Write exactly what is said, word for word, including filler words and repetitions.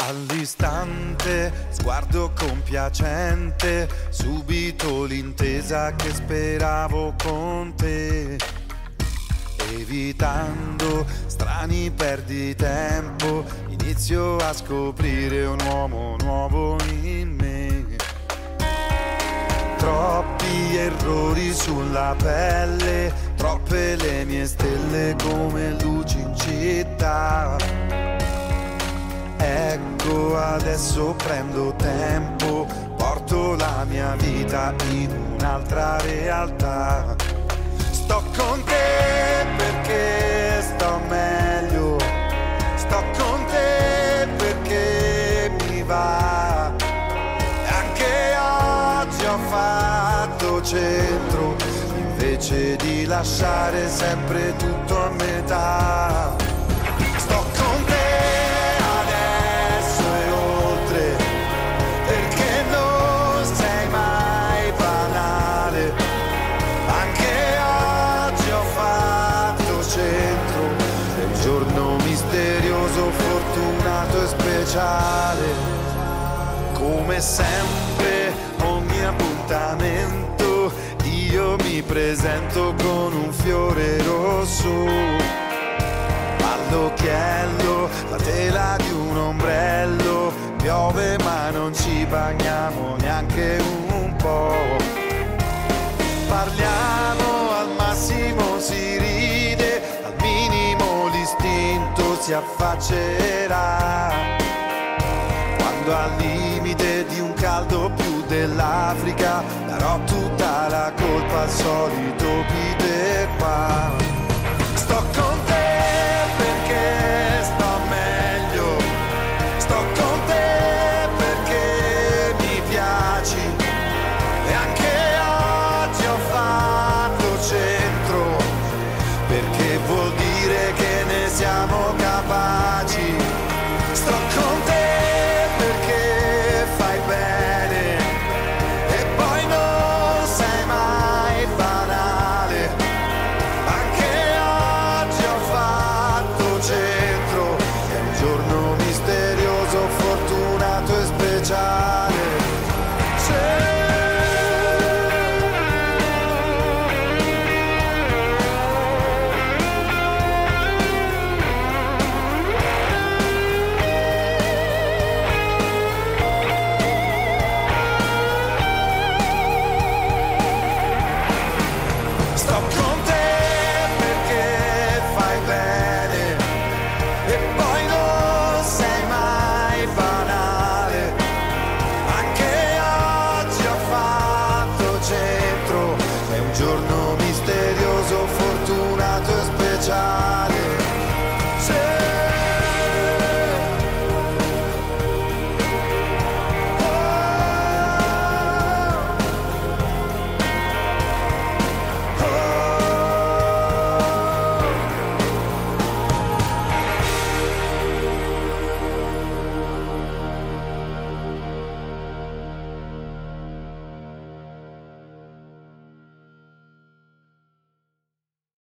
All'istante, sguardo compiacente, subito l'intesa che speravo con te. Evitando strani perditempo, inizio a scoprire un uomo nuovo in me. Troppi errori sulla pelle, troppe le mie stelle come luci in città. Ecco adesso prendo tempo, porto la mia vita in un'altra realtà. Sto con te perché sto meglio, sto con te perché mi va. E anche oggi ho fatto centro, invece di lasciare sempre tutto a metà. Sto con te adesso e oltre, perché non sei mai banale. Anche oggi ho fatto centro, è un giorno misterioso, fortunato e speciale. Come sempre, ogni appuntamento, io mi presento con un fiore rosso. All'occhiello, la tela di un ombrello, piove ma non ci bagniamo neanche un po'. Parliamo, al massimo si ride, al minimo l'istinto si affaccerà. Quando al limite di un caldo più dell'Africa, darò tutta la colpa al solito Peter Pan. Sto con te perché sto meglio, sto con te perché mi piaci. E anche oggi ho fatto centro, perché vuol dire che ne siamo capaci. Sto con te perché fai bene e poi non sei mai banale. Anche oggi ho fatto centro, è un giorno misterioso, fortunato e speciale. Sto con te perché fai bene e poi non sei mai banale. Anche oggi ho fatto centro, è un giorno misterioso.